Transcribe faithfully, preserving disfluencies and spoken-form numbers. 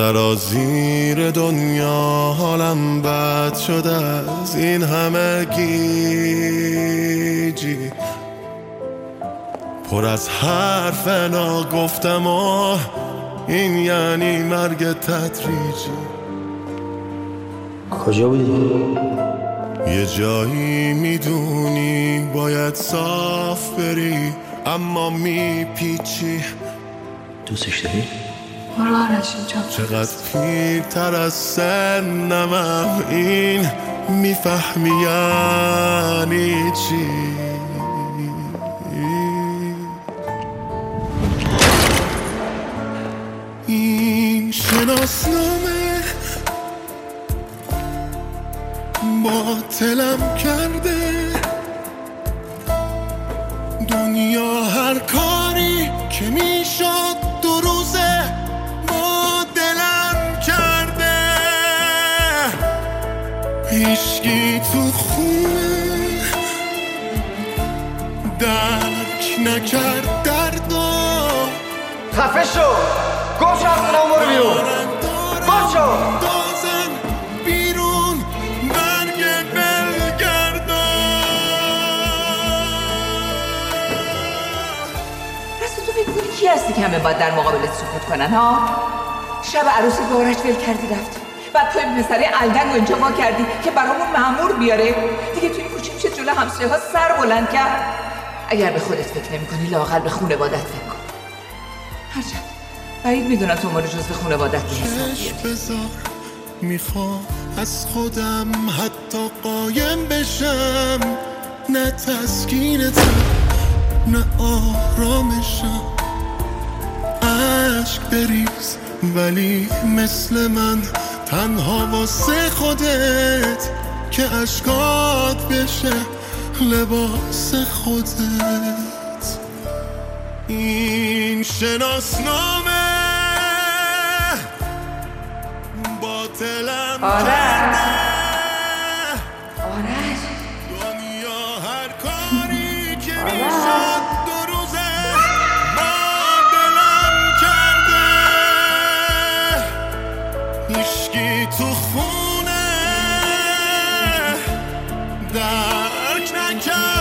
سرازیر دنیا حالم بد شده از این همه گیجی، پر از حرف ناگفتم و این یعنی مرگ تدریجی. کجا بودی؟ یه جایی میدونی باید صاف بری اما میپیچی. دوستش داری؟ برو آرش اینجا. چقدر پیرتر از سنمم این میفهمی یعنی چی. این شناسنامه باطلم کرده، دنیا هر کاری که میشد دو روزه با دلم کرده. هیچکی تو خونه درک نکرد دردو. خفه شو، گم شو از خونم، برو بیرون، گم شو. دازن بیرون برگ بلگردان. راستی تو فکر کنی کی هستی که همه باید در مقابلت سکوت کنن ها؟ شب عروسی به آرش ول کردی رفتی، بعد توی پسره الدنگ رو اینجا وا کردی که برامون مأمور بیاره. دیگه توی کوچه میشه جلو همسایه ها سر بلند کرد. اگر به خودت فکر نمی کنی لااقل به خانوادت فکر کن. هرچند بعید میدونم تو ما رو جز به خانوادت به حساب بیاری. میخوام از خودم حتی قایم بشم، نه تسکینتم نه آرامشم. عشق بریز ولی مثل من تنها واسه خودت که عشقات بشه لباس خودت. این شناسنامه باطلم آرش آرش دنیا هر کاری که میشد دو روزه با دلم کرده. هیچکی تو خونه درک نکرد